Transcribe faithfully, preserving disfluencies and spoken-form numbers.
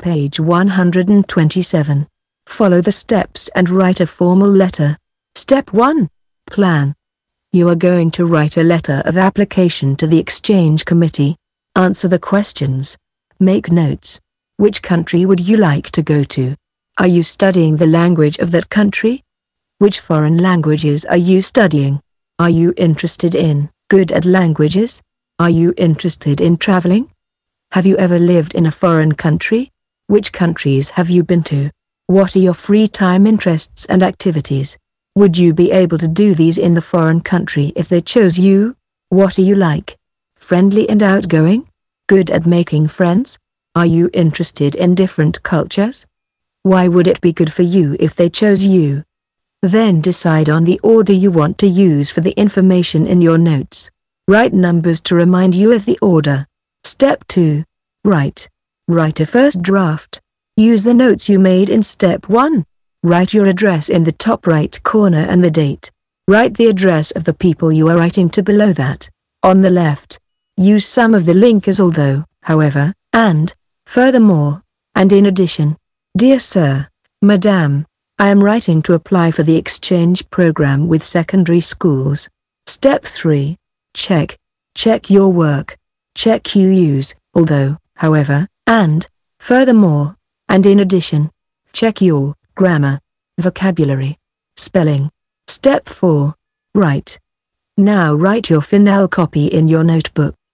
page one hundred twenty-seven. Follow the steps and write a formal letter. Step one. Plan. You are going to write a letter of application to the Exchange Committee. Answer the questions. Make notes. Which country would you like to go to? Are you studying the language of that country? Which foreign languages are you studying? Are you interested in, good at languages? Are you interested in traveling? Have you ever lived in a foreign country? Which countries have you been to? What are your free time interests and activities? Would you be able to do these in the foreign country if they chose you? What are you like? Friendly and outgoing? Good at making friends? Are you interested in different cultures? Why would it be good for you if they chose you? Then decide on the order you want to use for the information in your notes. Write numbers to remind you of the order. Step two. Write. Write a first draft. Use the notes you made in step one. Write your address in the top right corner and the date. Write the address of the people you are writing to below that, on the left. Use some of the linkers although, however, and, furthermore, and in addition. Dear Sir, Madam, I am writing to apply for the exchange program with secondary schools. Step three. Check. Check your work. Check you use, although, however, and, furthermore, and in addition. Check your grammar, vocabulary, spelling. Step four. Write. Now write your final copy in your notebook.